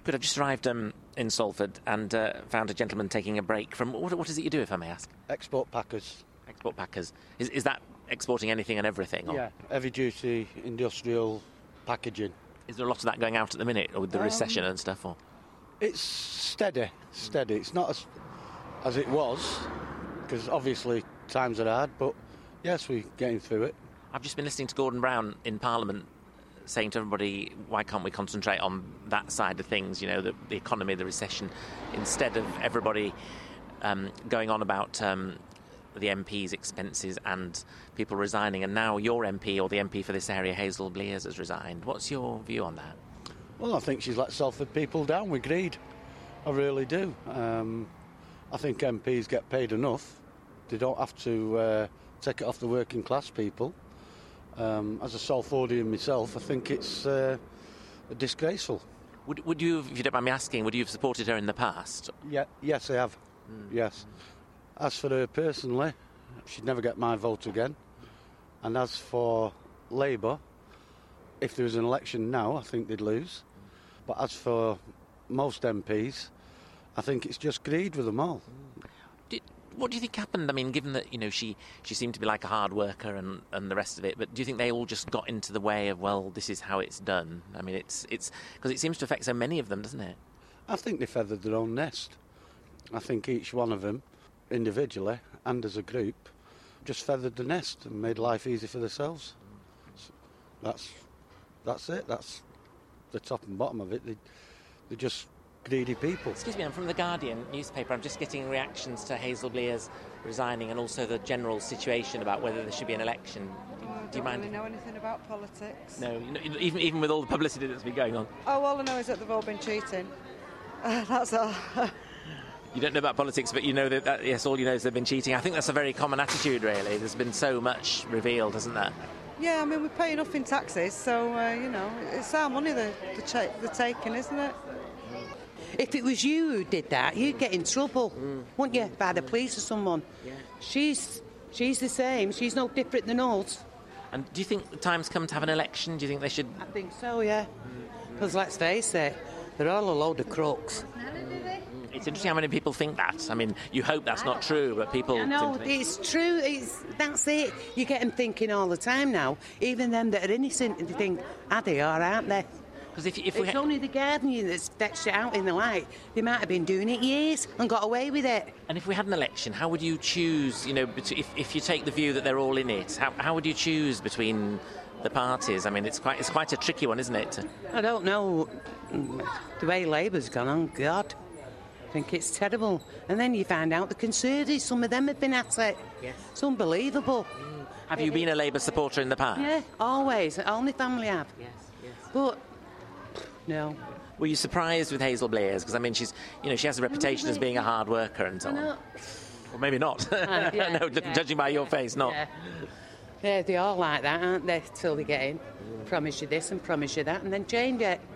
Good, I've just arrived in Salford and found a gentleman taking a break from... What is it you do, if I may ask? Export packers. Export packers. Is that exporting anything and everything? Or? Yeah, heavy-duty industrial packaging. Is there a lot of that going out at the minute, or with the recession and stuff? Or It's steady. It's not as it was, because obviously times are hard, but yes, we're getting through it. I've just been listening to Gordon Brown in Parliament saying to everybody, why can't we concentrate on that side of things, you know, the economy, the recession, instead of everybody going on about the MP's expenses and people resigning, and now your MP, or the MP for this area, Hazel Blears, has resigned. What's your view on that? Well, I think she's let Salford people down with greed. I really do. I think MPs get paid enough. They don't have to take it off the working class people. As a Salfordian myself, I think it's disgraceful. Would you, if you don't mind me asking, would you have supported her in the past? Yeah, yes, I have. Yes. As for her personally, she'd never get my vote again. And as for Labour, if there was an election now, I think they'd lose. But as for most MPs, I think it's just greed with them all. What do you think happened? I mean, given that, you know, she seemed to be like a hard worker and the rest of it, but do you think they all just got into the way of, well, this is how it's done? I mean, it's because it seems to affect so many of them, doesn't it? I think they feathered their own nest. I think each one of them, individually and as a group, just feathered the nest and made life easy for themselves. That's it. That's the top and bottom of it. They're just greedy people. Excuse me, I'm from The Guardian newspaper. I'm just getting reactions to Hazel Blears resigning and also the general situation about whether there should be an election. Do you mind? I don't really know anything about politics. No, even with all the publicity that's been going on. Oh, all I know is that they've all been cheating. That's all. You don't know about politics, but you know that yes, all you know is they've been cheating. I think that's a very common attitude, really. There's been so much revealed, hasn't there? Yeah, I mean, we pay enough in taxes, so, you know, it's our money they're taking, isn't it? If it was you who did that, you'd get in trouble, wouldn't you, by the police or someone? Yeah. She's the same. She's no different than us. And do you think the time's come to have an election? Do you think they should... I think so, yeah. Because let's face it, they're all a load of crooks. It's interesting how many people think that. I mean, you hope that's not true, but people... I know, it's true. That's it. You get them thinking all the time now. Even them that are innocent, they think, are they or aren't they? Because if it's only the Guardian that's fetched it out in the light. They might have been doing it years and got away with it. And if we had an election, how would you choose, you know, if you take the view that they're all in it, how would you choose between the parties? I mean, it's quite a tricky one, isn't it? I don't know. The way Labour's gone on, God, I think it's terrible. And then you find out the Conservatives, some of them have been at it. Yes. It's unbelievable. Have you been a Labour supporter in the past? Yeah, always. All my family have. Yes. But... no. Were you surprised with Hazel Blears? Because, I mean, she has a reputation as being a hard worker and so on. Well, maybe not. Judging by your face, not. Yeah, they're all like that, aren't they, till they get in. Promise you this and promise you that, and then change it.